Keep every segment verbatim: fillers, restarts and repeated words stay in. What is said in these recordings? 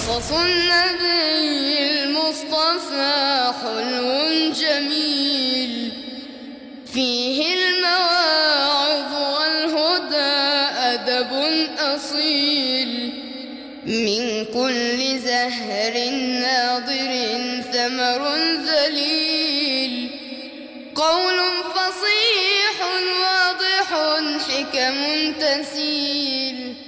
قصص النبي المصطفى حلو جميل، فيه المواعظ والهدى أدب أصيل، من كل زهر ناضر ثمر ذليل، قول فصيح واضح حكم تسيل.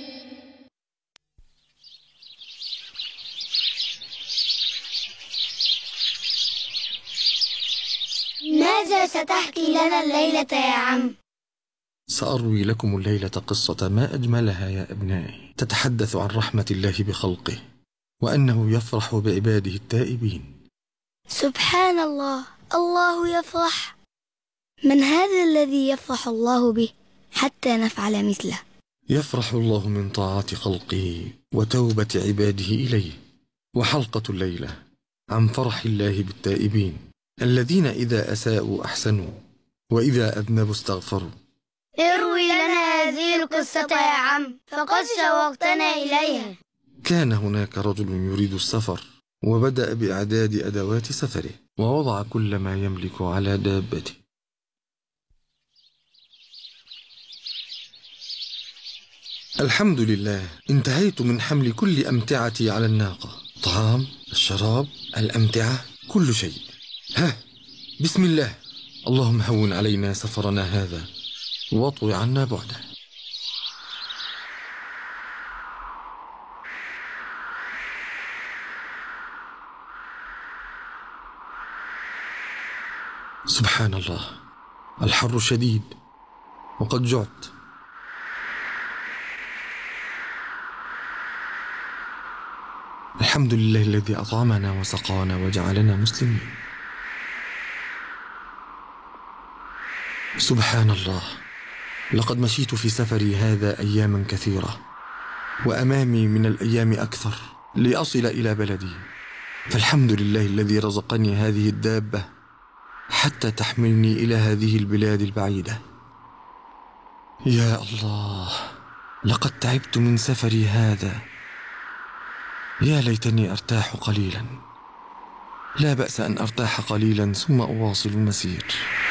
ماذا ستحكي لنا الليلة يا عم؟ سأروي لكم الليلة قصة ما أجملها يا أبنائي، تتحدث عن رحمة الله بخلقه، وأنه يفرح بعباده التائبين. سبحان الله، الله يفرح. من هذا الذي يفرح الله به حتى نفعل مثله؟ يفرح الله من طاعة خلقه وتوبة عباده إليه. وحلقة الليلة عن فرح الله بالتائبين الذين إذا أساءوا أحسنوا وإذا أذنبوا استغفروا. اروي لنا هذه القصة يا عم، فقد شوقتنا إليها. كان هناك رجل يريد السفر، وبدأ بإعداد أدوات سفره، ووضع كل ما يملك على دابته. الحمد لله، انتهيت من حمل كل أمتعتي على الناقة، طعام، الشراب، الأمتعة، كل شيء. ها، بسم الله، اللهم هون علينا سفرنا هذا واطوي عنا بعده. سبحان الله، الحر شديد وقد جعت. الحمد لله الذي أطعمنا وسقانا وجعلنا مسلمين. سبحان الله، لقد مشيت في سفري هذا أياما كثيرة، وأمامي من الأيام أكثر لأصل إلى بلدي، فالحمد لله الذي رزقني هذه الدابة حتى تحملني إلى هذه البلاد البعيدة. يا الله، لقد تعبت من سفري هذا، يا ليتني أرتاح قليلا. لا بأس أن أرتاح قليلا ثم أواصل المسير.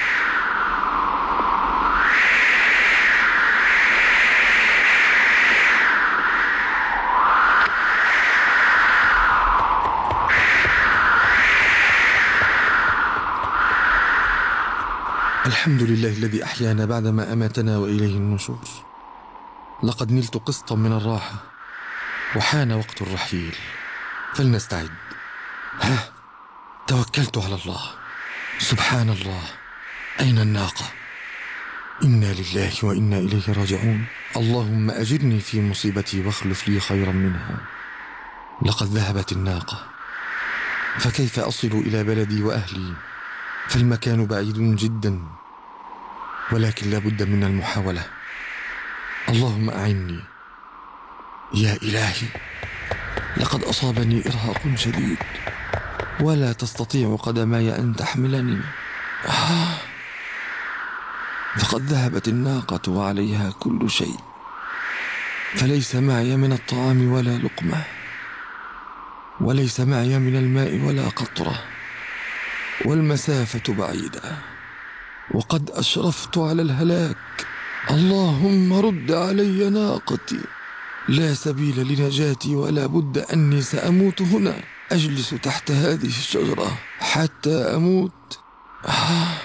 الحمد لله الذي أحيانا بعدما أماتنا وإليه النشور. لقد نلت قسطا من الراحة، وحان وقت الرحيل، فلنستعد. ها، توكلت على الله. سبحان الله، أين الناقة؟ إنا لله وإنا إليه راجعون. اللهم أجرني في مصيبتي واخلف لي خيرا منها. لقد ذهبت الناقة، فكيف أصل إلى بلدي وأهلي؟ فالمكان بعيد جدا، ولكن لابد من المحاولة. اللهم أعني يا إلهي، لقد أصابني إرهاق شديد، ولا تستطيع قدماي أن تحملني. آه. فقد ذهبت الناقة وعليها كل شيء، فليس معي من الطعام ولا لقمة، وليس معي من الماء ولا قطرة، والمسافة بعيدة، وقد أشرفت على الهلاك. اللهم رد علي ناقتي، لا سبيل لنجاتي، ولا بد أني سأموت هنا. أجلس تحت هذه الشجرة حتى أموت. آه.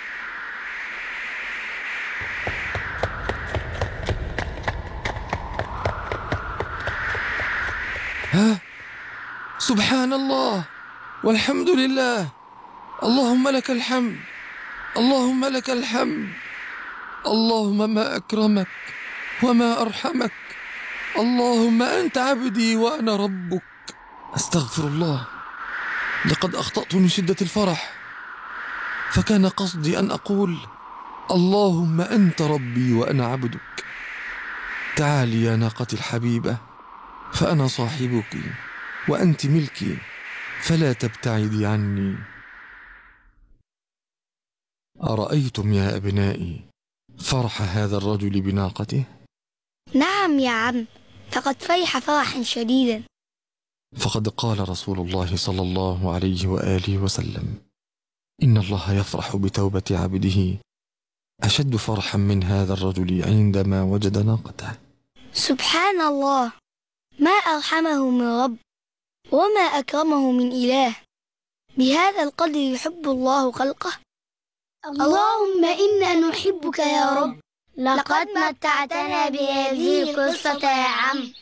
ها، سبحان الله والحمد لله، اللهم لك الحمد، اللهم لك الحمد. اللهم ما أكرمك وما أرحمك، اللهم أنت عبدي وأنا ربك. أستغفر الله، لقد أخطأت من شدة الفرح، فكان قصدي أن أقول اللهم أنت ربي وأنا عبدك. تعالي يا ناقتي الحبيبة، فأنا صاحبك وأنت ملكي، فلا تبتعدي عني. أرأيتم يا أبنائي فرح هذا الرجل بناقته؟ نعم يا عم، فقد فرح فرحا شديدا. فقد قال رسول الله صلى الله عليه وآله وسلم: إن الله يفرح بتوبة عبده أشد فرحا من هذا الرجل عندما وجد ناقته. سبحان الله، ما أرحمه من رب وما أكرمه من إله، بهذا القدر يحب الله خلقه. اللهم إنا نحبك يا رب، لقد متعتنا بهذه القصة يا عم.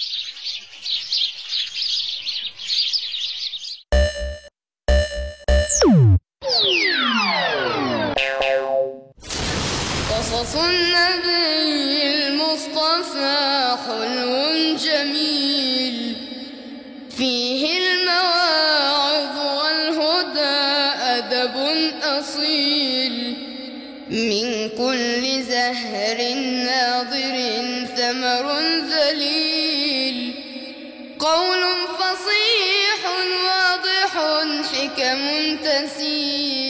قصص النبي المصطفى حلو جميل، فيه المواعظ والهدى أدب أصيل، من كل زهر ناضر ثمر ذليل، قول فصيح واضح حكم تسيل.